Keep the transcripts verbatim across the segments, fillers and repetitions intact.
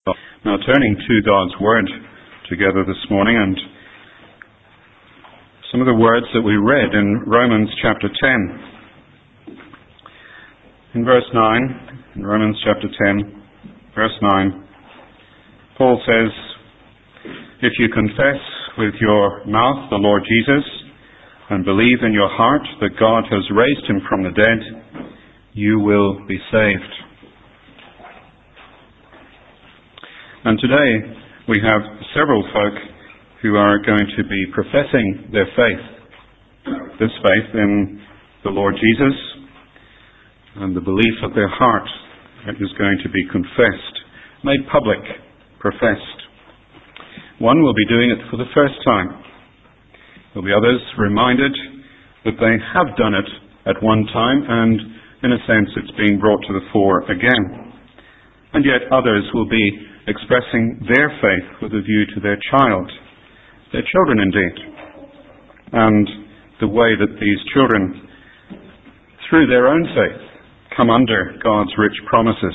Now turning to God's Word together this morning, and some of the words that we read in Romans chapter ten. In verse nine, in Romans chapter ten, verse nine, Paul says, "If you confess with your mouth the Lord Jesus and believe in your heart that God has raised him from the dead, you will be saved." And today we have several folk who are going to be professing their faith, this faith in the Lord Jesus, and the belief of their heart that is going to be confessed, made public, professed. One will be doing it for the first time. There will be others reminded that they have done it at one time, and in a sense it's being brought to the fore again. And yet others will be expressing their faith with a view to their child, their children indeed, and the way that these children, through their own faith, come under God's rich promises.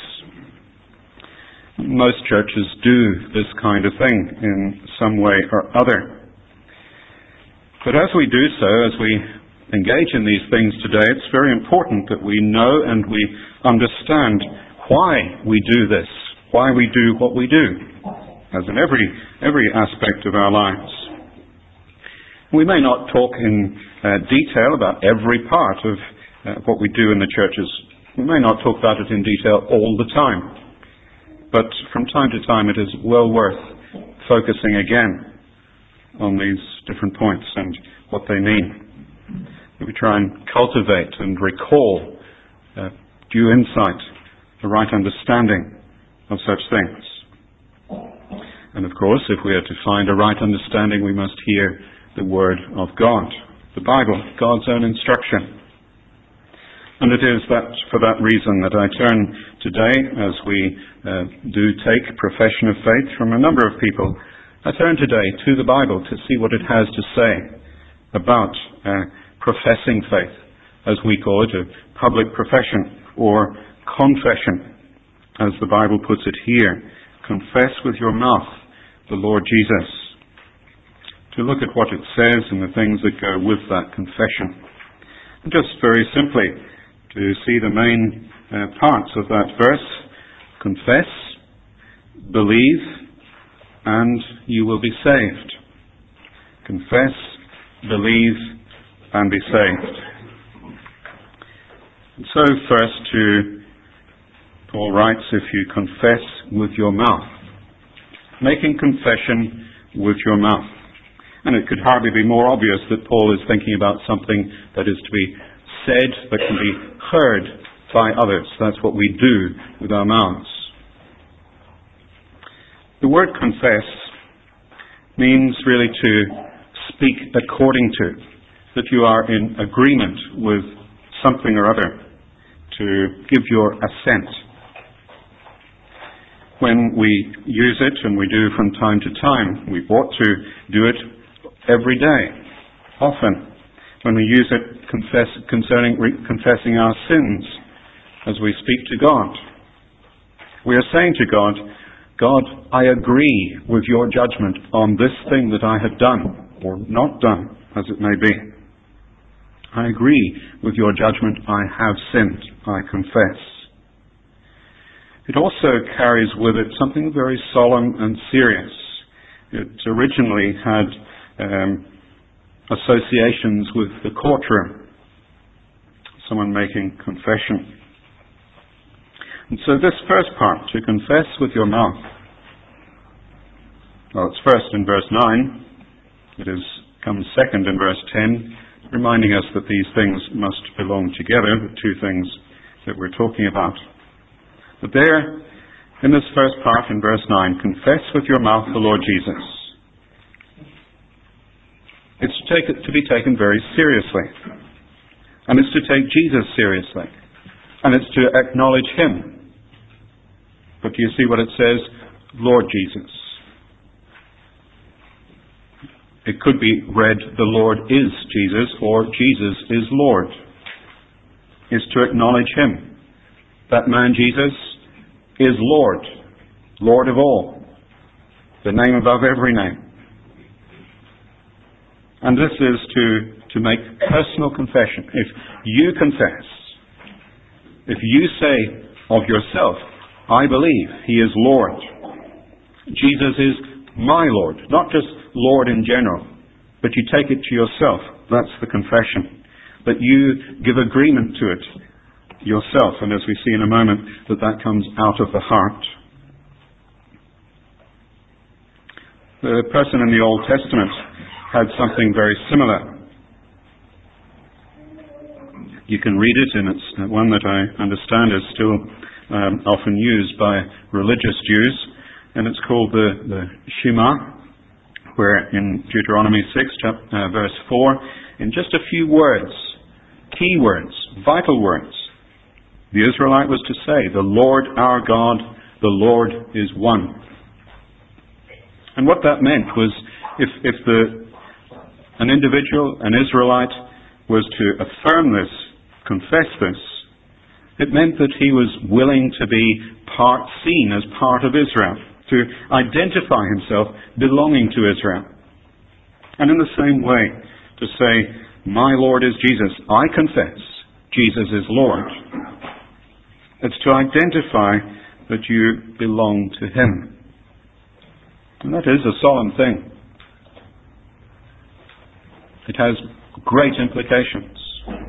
Most churches do this kind of thing in some way or other. But as we do so, as we engage in these things today, it's very important that we know and we understand why we do this, why we do what we do, as in every every aspect of our lives. We may not talk in uh, detail about every part of uh, what we do in the churches. We may not talk about it in detail all the time. But from time to time it is well worth focusing again on these different points and what they mean. We try and cultivate and recall uh, due insight, the right understanding of such things. And of course, if we are to find a right understanding, we must hear the Word of God, the Bible, God's own instruction. And it is that for that reason that I turn today, as we uh, do take profession of faith from a number of people, I turn today to the Bible to see what it has to say about uh, professing faith, as we call it, a public profession or confession, as the Bible puts it here. Confess with your mouth the Lord Jesus. To look at what it says and the things that go with that confession. And just very simply, to see the main uh, parts of that verse: confess, believe, and you will be saved. Confess, believe, and be saved. And so first to Paul writes, if you confess with your mouth. Making confession with your mouth. And it could hardly be more obvious that Paul is thinking about something that is to be said, that can be heard by others. That's what we do with our mouths. The word confess means really to speak according to, that you are in agreement with something or other, to give your assent. When we use it, and we do from time to time, we ought to do it every day, often, when we use it confess, concerning re, confessing our sins, as we speak to God. We are saying to God, God, I agree with your judgment on this thing that I have done, or not done, as it may be. I agree with your judgment, I have sinned, I confess. It also carries with it something very solemn and serious. It originally had um, associations with the courtroom, someone making confession. And so this first part, to confess with your mouth, well, it's first in verse nine, it is comes second in verse ten, reminding us that these things must belong together, the two things that we're talking about. But there, in this first part, in verse nine, confess with your mouth the Lord Jesus. It's to, take it, to be taken very seriously. And it's to take Jesus seriously. And it's to acknowledge him. But do you see what it says? Lord Jesus. It could be read, the Lord is Jesus, or Jesus is Lord. It's to acknowledge him. That man Jesus is Lord. Lord of all, the name above every name. And this is to, to make personal confession. If you confess, if you say of yourself, I believe He is Lord. Jesus is my Lord, not just Lord in general, but you take it to yourself. That's the confession. That you give agreement to it yourself, and as we see in a moment, that that comes out of the heart. The person in the Old Testament had something very similar. You can read it, and it's one that I understand is still um, often used by religious Jews, and it's called the, the Shema, where in Deuteronomy six, chapter, uh, verse four, in just a few words, key words, vital words, the Israelite was to say, the Lord our God, the Lord is one. And what that meant was, if, if the, an individual, an Israelite, was to affirm this, confess this, it meant that he was willing to be part, seen as part of Israel, to identify himself belonging to Israel. And in the same way, to say, my Lord is Jesus, I confess Jesus is Lord. It's to identify that you belong to Him. And that is a solemn thing. It has great implications.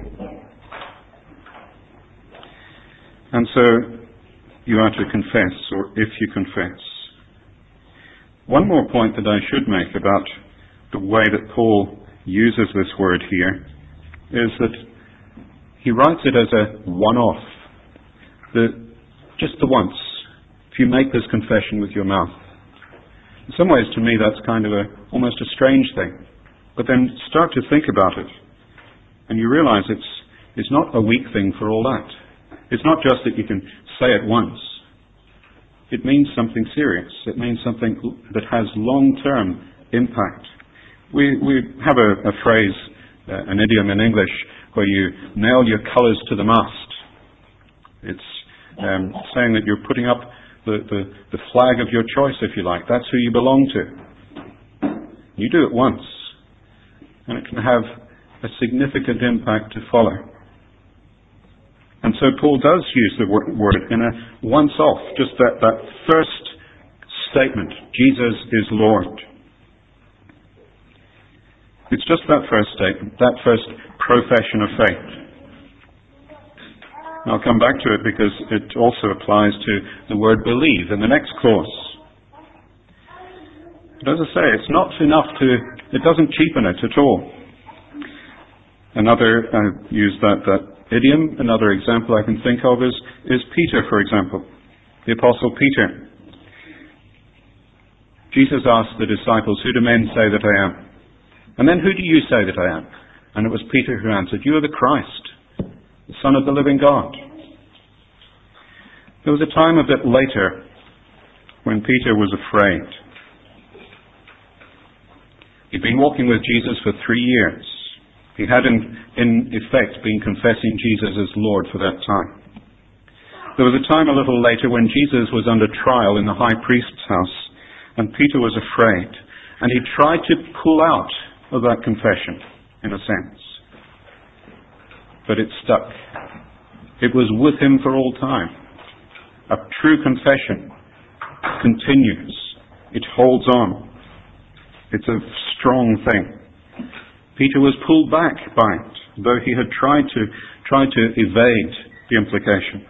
And so you are to confess, or if you confess. One more point that I should make about the way that Paul uses this word here is that he writes it as a one-off. The, just the once. If you make this confession with your mouth. In some ways, to me, that's kind of a almost a strange thing. But then start to think about it, and you realize it's it's not a weak thing for all that. It's not just that you can say it once. It means something serious. It means something that has long-term impact. We we have a, a phrase, uh, an idiom in English, where you nail your colours to the mast. It's um, saying that you're putting up the, the, the flag of your choice, if you like. That's who you belong to. You do it once, and it can have a significant impact to follow. And so Paul does use the word in a once-off, just that, that first statement, Jesus is Lord. It's just that first statement, that first profession of faith. And I'll come back to it because it also applies to the word believe in the next clause. But as I say, it's not enough to, it doesn't cheapen it at all. Another, I use that, that idiom, another example I can think of is, is Peter, for example, the Apostle Peter. Jesus asked the disciples, who do men say that I am? And then who do you say that I am? And it was Peter who answered, you are the Christ, the Son of the living God. There was a time a bit later when Peter was afraid. He'd been walking with Jesus for three years. He had in, in effect been confessing Jesus as Lord for that time. There was a time a little later when Jesus was under trial in the high priest's house, and Peter was afraid, and he tried to pull out of that confession, in a sense. But it stuck. It was with him for all time. A true confession continues. It holds on. It's a strong thing. Peter was pulled back by it, though he had tried to tried to evade the implications.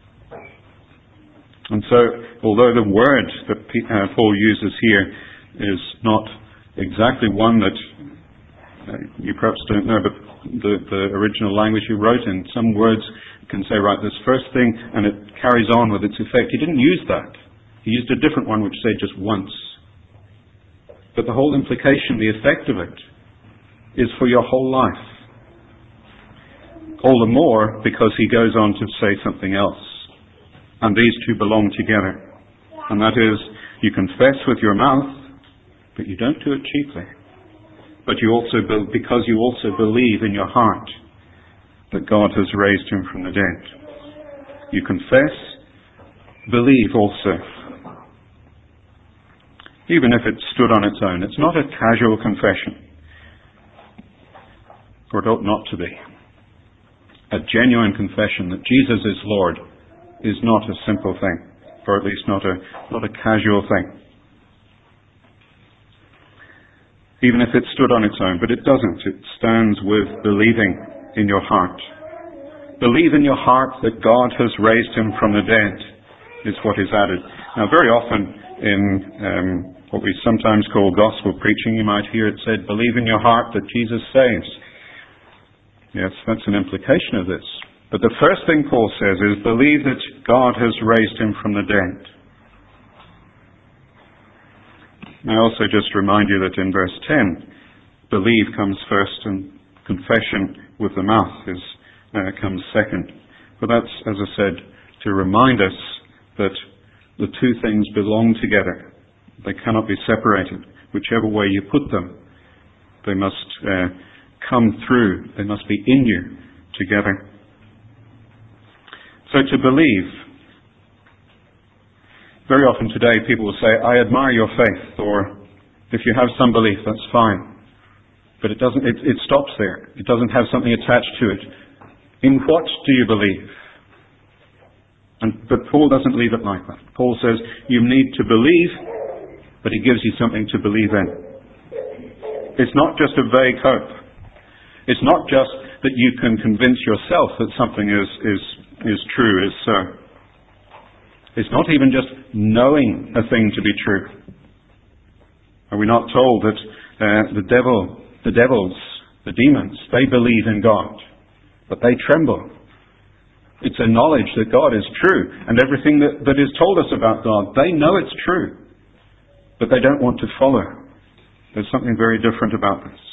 And so, although the word that uh, Paul uses here is not exactly one that uh, you perhaps don't know, but the, the original language he wrote in, some words can say, right, this first thing, and it carries on with its effect. He didn't use that. He used a different one which said just once. But the whole implication, the effect of it, is for your whole life. All the more because he goes on to say something else. And these two belong together. And that is, you confess with your mouth, but you don't do it cheaply. But you also, be- because you also believe in your heart that God has raised him from the dead. You confess, believe also. even if it stood on its own. It's not a casual confession, or it ought not to be. A genuine confession that Jesus is Lord is not a simple thing, or at least not a, not a casual thing. Even if it stood on its own, but it doesn't. It stands with believing in your heart. Believe in your heart that God has raised him from the dead is what is added. Now, very often in um, what we sometimes call gospel preaching, you might hear it said, believe in your heart that Jesus saves. Yes, that's an implication of this. But the first thing Paul says is, believe that God has raised him from the dead. I also just remind you that in verse ten, believe comes first and confession with the mouth is, uh, comes second. But that's, as I said, to remind us that the two things belong together. They cannot be separated. Whichever way you put them, they must uh, come through. They must be in you together. So to believe, very often today people will say, I admire your faith, or if you have some belief, that's fine. But it doesn't, it, it stops there. It doesn't have something attached to it. In what do you believe? And, but Paul doesn't leave it like that. Paul says, you need to believe, but he gives you something to believe in. It's not just a vague hope. It's not just that you can convince yourself that something is, is, is true, is so. It's not even just knowing a thing to be true. Are we not told that uh, the devil, the devils, the demons, they believe in God, but they tremble? It's a knowledge that God is true, and everything that, that is told us about God, they know it's true, but they don't want to follow. There's something very different about this.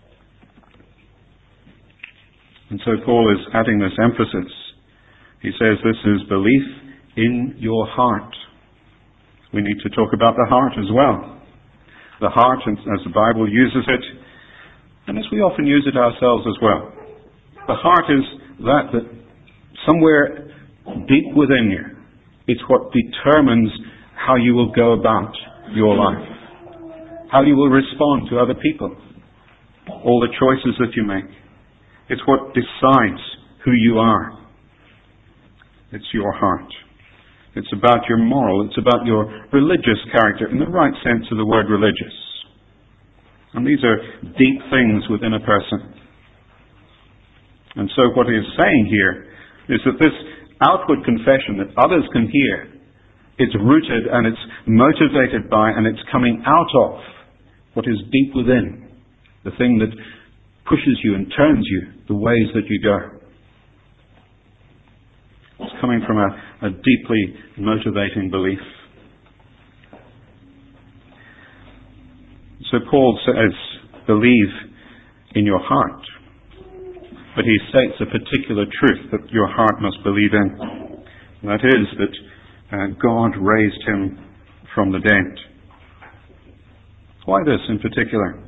And so Paul is adding this emphasis. He says this is belief in your heart. We need to talk about the heart as well. The heart, as the Bible uses it, and as we often use it ourselves as well. The heart is that that somewhere deep within you, it's what determines how you will go about your life, how you will respond to other people, all the choices that you make. It's what decides who you are. It's your heart. It's about your moral, it's about your religious character, in the right sense of the word religious. And these are deep things within a person. And so what he is saying here is that this outward confession that others can hear, it's rooted and it's motivated by and it's coming out of what is deep within, the thing that pushes you and turns you the ways that you go. It's coming from a, a deeply motivating belief. So Paul says, believe in your heart. But he states a particular truth that your heart must believe in. And that is that uh, God raised him from the dead. Why this in particular?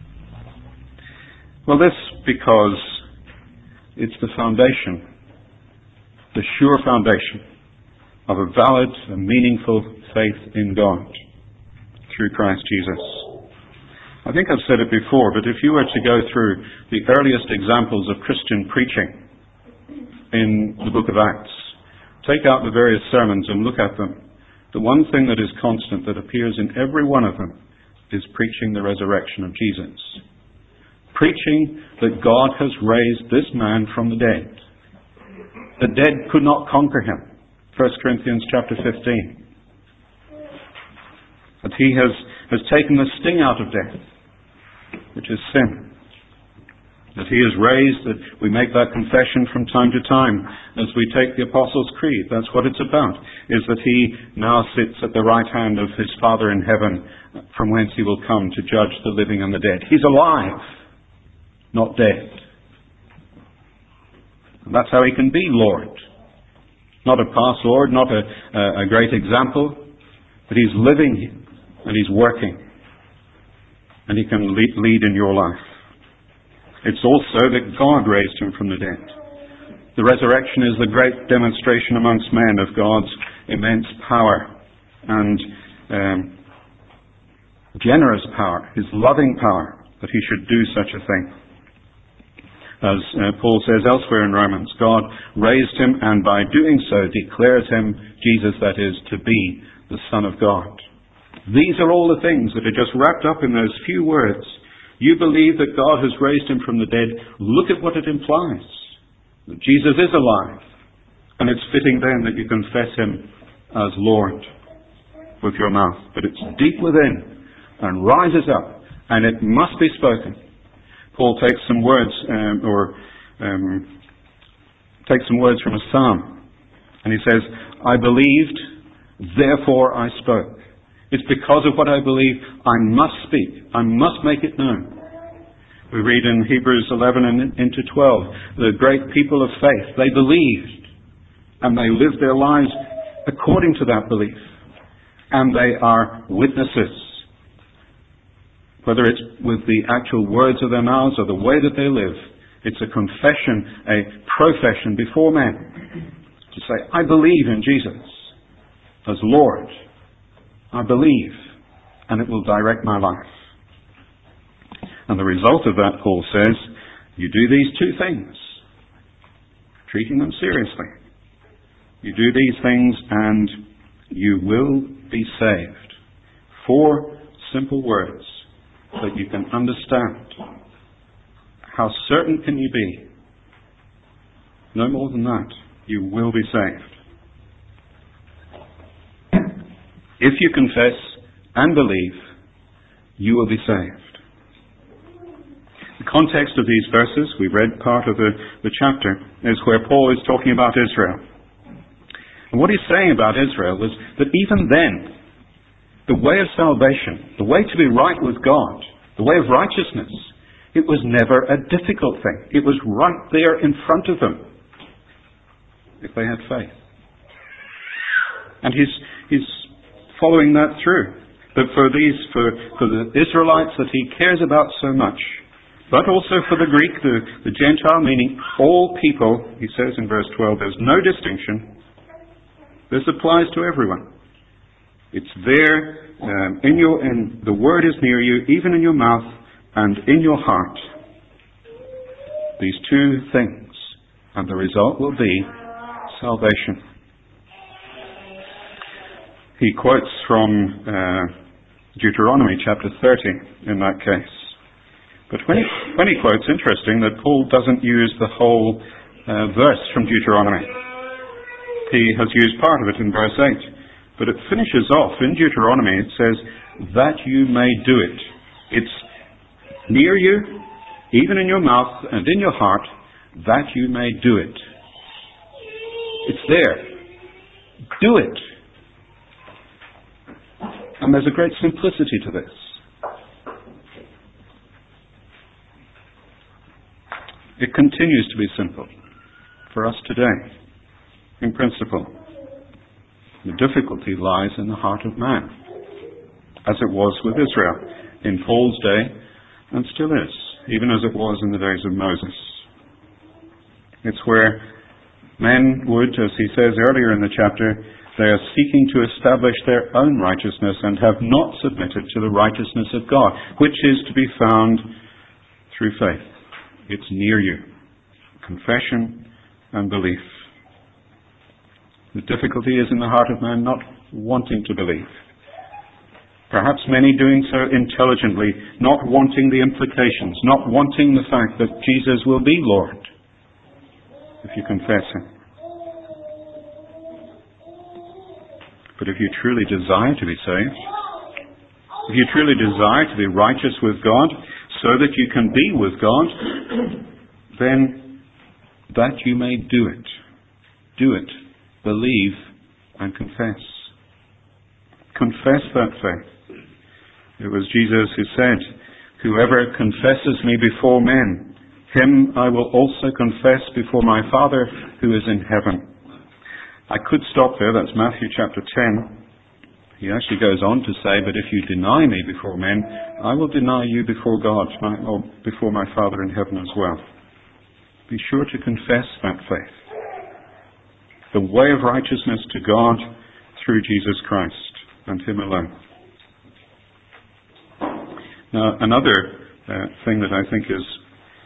Well, this because it's the foundation, the sure foundation of a valid and meaningful faith in God through Christ Jesus. I think I've said it before, but if you were to go through the earliest examples of Christian preaching in the book of Acts, take out the various sermons and look at them, the one thing that is constant that appears in every one of them is preaching the resurrection of Jesus. Preaching that God has raised this man from the dead. The dead could not conquer him. First Corinthians chapter fifteen. That he has, has taken the sting out of death, which is sin. That he is raised, that we make that confession from time to time as we take the Apostles' Creed. That's what it's about, is that he now sits at the right hand of his Father in heaven, from whence he will come to judge the living and the dead. He's alive, not dead. And that's how he can be Lord. Not a past Lord, not a, a great example, but he's living and he's working. And he can lead, lead in your life. It's also that God raised him from the dead. The resurrection is the great demonstration amongst men of God's immense power and um, generous power, his loving power, that he should do such a thing. As uh, Paul says elsewhere in Romans, God raised him and by doing so declares him, Jesus that is, to be the Son of God. These are all the things that are just wrapped up in those few words. You believe that God has raised him from the dead. Look at what it implies. That Jesus is alive. And it's fitting then that you confess him as Lord with your mouth. But it's deep within and rises up, and it must be spoken. Paul takes some words, um, or um, takes some words from a psalm, and he says, I believed, therefore I spoke. It's because of what I believe I must speak. I must make it known. We read in Hebrews eleven and into twelve, the great people of faith, they believed, and they lived their lives according to that belief. And they are witnesses. Whether it's with the actual words of their mouths or the way that they live, it's a confession, a profession before men. To say, I believe in Jesus as Lord. I believe, and it will direct my life. And the result of that, Paul says, you do these two things, treating them seriously. You do these things and you will be saved. Four simple words that you can understand. How certain can you be? No more than that. You will be saved. If you confess and believe, you will be saved. The context of these verses, we read part of the, the chapter, is where Paul is talking about Israel. And what he's saying about Israel was that even then, the way of salvation, the way to be right with God, the way of righteousness, it was never a difficult thing. It was right there in front of them, if they had faith. And he's, he's following that through. That for these, for, for the Israelites that he cares about so much, but also for the Greek, the, the Gentile, meaning all people, he says in verse twelve, there's no distinction. This applies to everyone. It's there, um, in your, in, the word is near you, even in your mouth and in your heart. These two things, and the result will be salvation. He quotes from uh, Deuteronomy chapter thirty in that case. But when he, when he quotes, interesting that Paul doesn't use the whole uh, verse from Deuteronomy. He has used part of it in verse eight. But it finishes off in Deuteronomy, it says, that you may do it. It's near you, even in your mouth and in your heart, that you may do it. It's there. Do it. And there's a great simplicity to this. It continues to be simple for us today, in principle. The difficulty lies in the heart of man, as it was with Israel in Paul's day, and still is, even as it was in the days of Moses. It's where men would, as he says earlier in the chapter, they are seeking to establish their own righteousness and have not submitted to the righteousness of God, which is to be found through faith. It's near you. Confession and belief. The difficulty is in the heart of man not wanting to believe. Perhaps many doing so intelligently, not wanting the implications, not wanting the fact that Jesus will be Lord if you confess him. But if you truly desire to be saved, if you truly desire to be righteous with God, so that you can be with God, then that you may do it. Do it. Believe and confess. Confess that faith. It was Jesus who said, whoever confesses me before men, him I will also confess before my Father who is in heaven. I could stop there. That's Matthew chapter ten. He actually goes on to say, but if you deny me before men, I will deny you before God, my, or before my Father in heaven as well. Be sure to confess that faith. The way of righteousness to God through Jesus Christ and him alone. Now, another uh, thing that I think is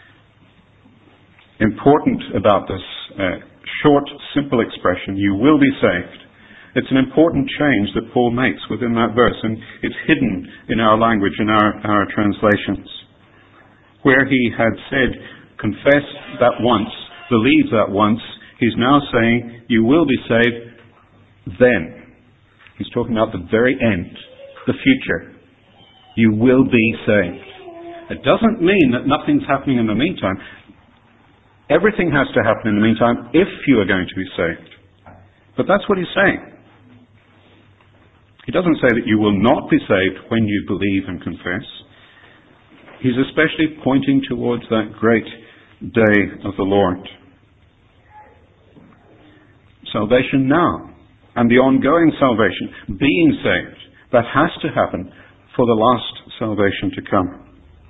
important about this uh, short, simple expression, you will be saved. It's an important change that Paul makes within that verse, and it's hidden in our language, in our, our translations. Where he had said, confess that once, believe that once, he's now saying, you will be saved then. He's talking about the very end, the future. You will be saved. It doesn't mean that nothing's happening in the meantime. Everything has to happen in the meantime if you are going to be saved. But that's what he's saying. He doesn't say that you will not be saved when you believe and confess. He's especially pointing towards that great day of the Lord. Salvation now, and the ongoing salvation, being saved, that has to happen for the last salvation to come.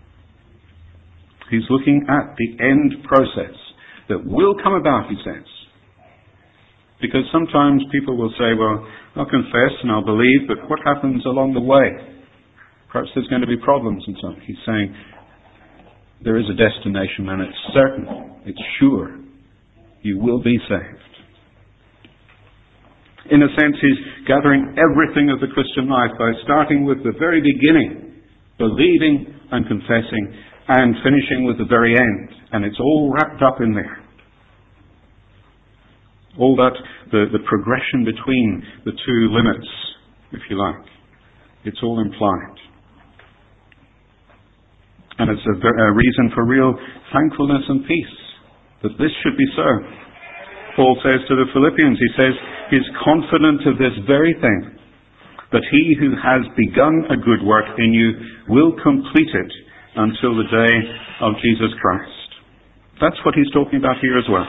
He's looking at the end process that will come about, he says. Because sometimes people will say, well, I'll confess and I'll believe, but what happens along the way? Perhaps there's going to be problems and so on. He's saying there is a destination and it's certain, it's sure. You will be saved. In a sense, he's gathering everything of the Christian life by starting with the very beginning, believing and confessing, and finishing with the very end. And it's all wrapped up in there. All that, the, the progression between the two limits, if you like. It's all implied. And it's a, a reason for real thankfulness and peace, that this should be so. Paul says to the Philippians, he says, he's confident of this very thing, that he who has begun a good work in you will complete it until the day of Jesus Christ. That's what he's talking about here as well.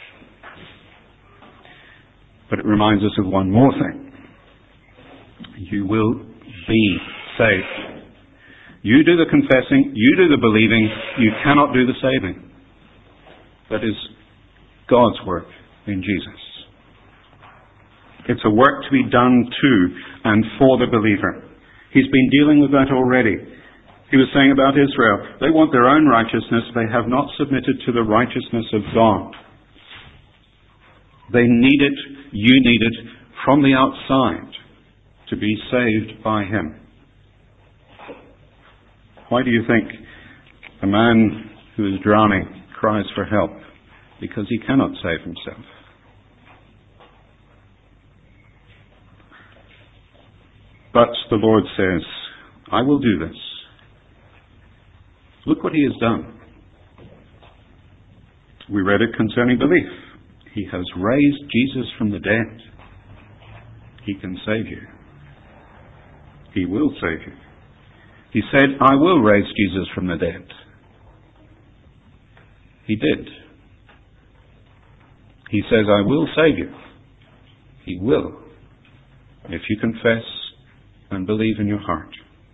But it reminds us of one more thing. You will be saved. You do the confessing, you do the believing, you cannot do the saving. That is God's work in Jesus. It's a work to be done to and for the believer. He's been dealing with that already. He was saying about Israel, they want their own righteousness, they have not submitted to the righteousness of God. They need it, you need it, from the outside to be saved by Him. Why do you think a man who is drowning cries for help? Because he cannot save himself. But the Lord says, I will do this. Look what He has done. We read it concerning belief. He has raised Jesus from the dead. He can save you. He will save you. He said, I will raise Jesus from the dead. He did. He says, I will save you. He will, if you confess and believe in your heart.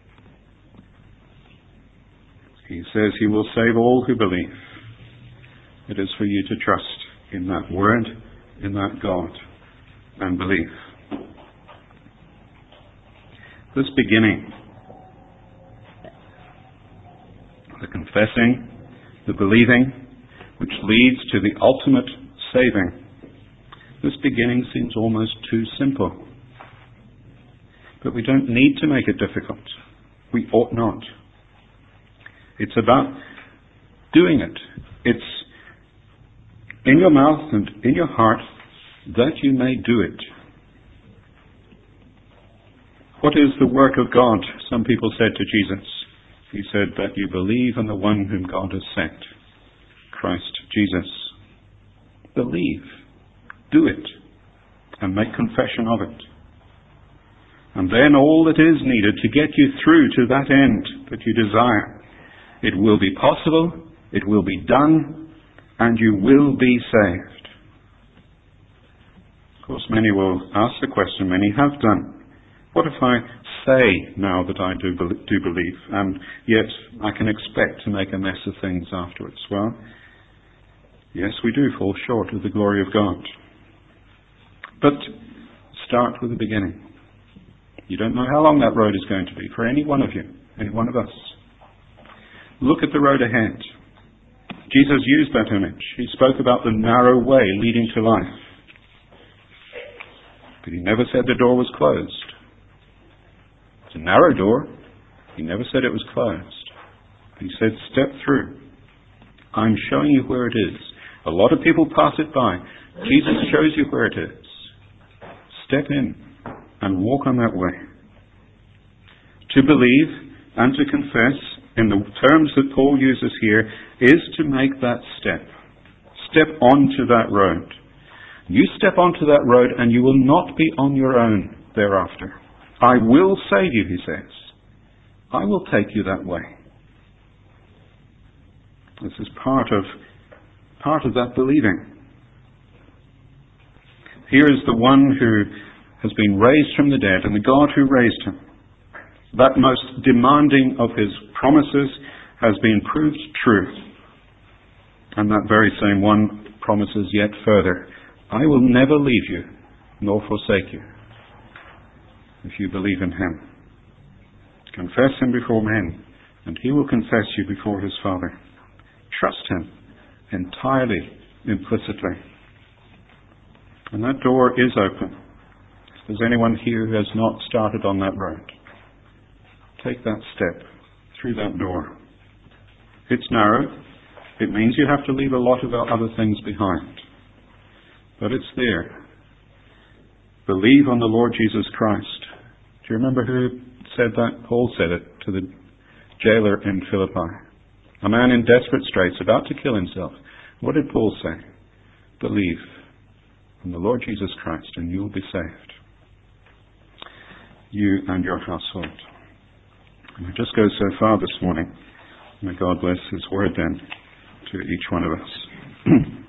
He says He will save all who believe. It is for you to trust in that word, in that God, and believe. This beginning, the confessing, the believing, which leads to the ultimate saving, this beginning seems almost too simple. But we don't need to make it difficult. We ought not. It's about doing it. It's in your mouth and in your heart that you may do it. What is the work of God? Some people said to Jesus. He said that you believe in the one whom God has sent, Christ Jesus. Believe. Do it. And make confession of it. And then all that is needed to get you through to that end that you desire. It will be possible, it will be done, and you will be saved. Of course, many will ask the question, many have done. What if I say now that I do, do believe, and yet I can expect to make a mess of things afterwards? Well, yes, we do fall short of the glory of God. But start with the beginning. You don't know how long that road is going to be for any one of you, any one of us. look at the road ahead. Jesus used that image. He spoke about the narrow way leading to life. But he never said the door was closed. It's a narrow door. He never said it was closed. He said, step through. I'm showing you where it is. A lot of people pass it by. Jesus shows you where it is. Step in and walk on that way. To believe and to confess, in the terms that Paul uses here, is to make that step. Step onto that road. You step onto that road and you will not be on your own thereafter. I will save you, he says. I will take you that way. This is part of, part of that believing. Here is the one who has been raised from the dead, and the God who raised him. That most demanding of his promises has been proved true. And that very same one promises yet further, I will never leave you nor forsake you, if you believe in him. Confess him before men, and he will confess you before his Father. Trust him entirely, implicitly. And that door is open. If there's anyone here who has not started on that road, take that step through that door. It's narrow. It means you have to leave a lot of other things behind. But it's there. Believe on the Lord Jesus Christ. Do you remember who said that? Paul said it to the jailer in Philippi. A man in desperate straits, about to kill himself. What did Paul say? Believe in the Lord Jesus Christ and you will be saved. You and your household. And it just goes so far this morning. May God bless his word then to each one of us.